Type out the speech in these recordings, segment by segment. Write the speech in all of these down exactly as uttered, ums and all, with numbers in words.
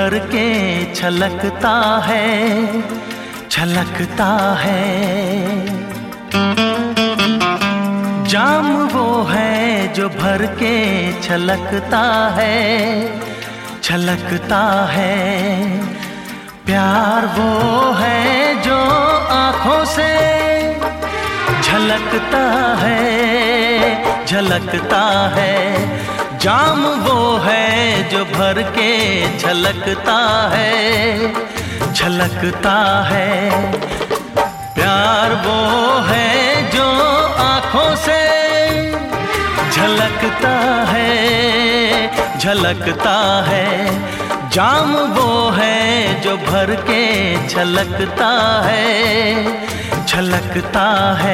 भर के छलकता है, छलकता है। जाम वो है जो भर के छलकता है, छलकता है। प्यार वो है जो आँखों से झलकता है, झलकता है। जाम वो है जो भर के छलकता है, छलकता है। प्यार वो है जो आँखों से झलकता है, झलकता है। जाम वो है जो भर के छलकता है, छलकता है।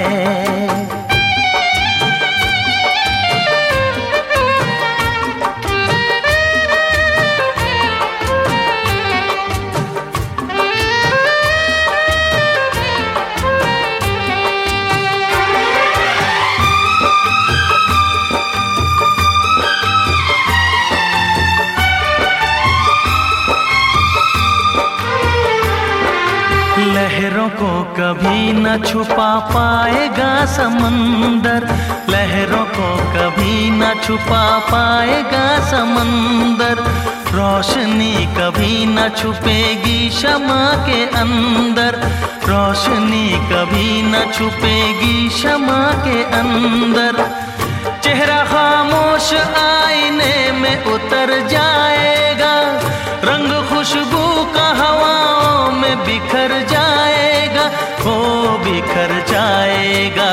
लहरों को कभी न छुपा पाएगा समंदर, लहरों को कभी न छुपा पाएगा समंदर। रोशनी कभी न छुपेगी शमा के अंदर, रोशनी कभी न छुपेगी शमा के अंदर। चेहरा खामोश आईने में उतर जाएगा, रंग खुशबू का हवाओं में बिखर जाएगा, वो बिखर जाएगा।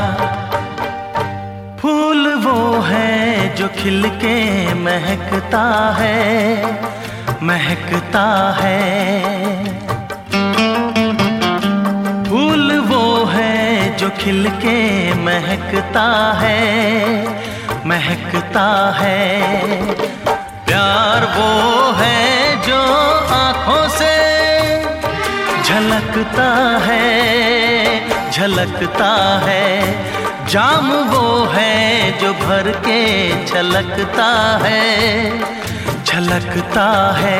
फूल वो है जो खिल के महकता है, महकता है। फूल वो है जो खिल के महकता है, महकता है। प्यार वो है जो आँखों से झलकता है, झलकता है। जाम वो है जो भर के छलकता है, छलकता है।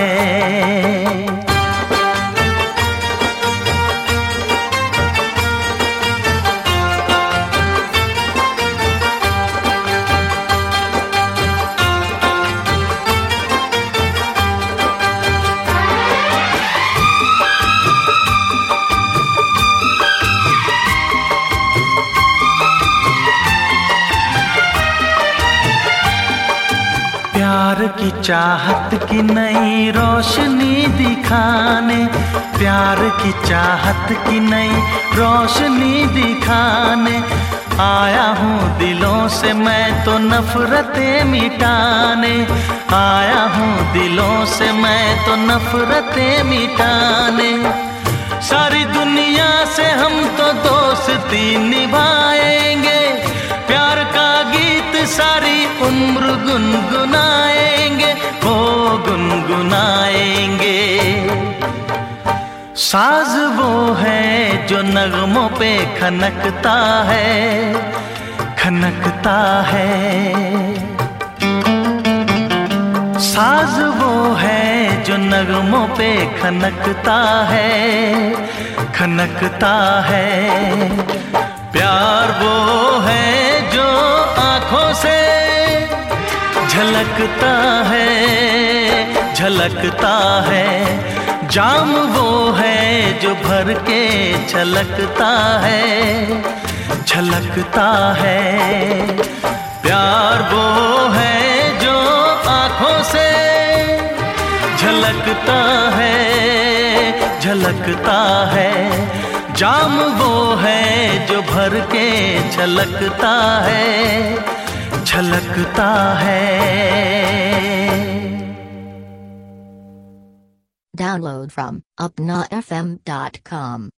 प्यार की चाहत की नई रोशनी दिखाने, प्यार की चाहत की नई रोशनी दिखाने आया हूँ दिलों से मैं तो नफरतें मिटाने। आया हूँ दिलों से मैं तो नफरतें मिटाने। सारी दुनिया से हम तो दोस्ती निभाएंगे, प्यार का गीत सारी उम्र गुनगुनाएंगे, वो गुनगुनाएंगे। साज वो है जो नगमों पे खनकता है, खनकता है। साज वो है जो नगमों पे खनकता है, खनकता है। प्यार वो है जो आँखों से झलकता है, झलकता है। जाम वो है जो भर के छलकता है, छलकता है। प्यार वो है जो आँखों से झलकता है, झलकता है। जाम वो है जो भर के छलकता है, छलकता है। Download from upna f m dot com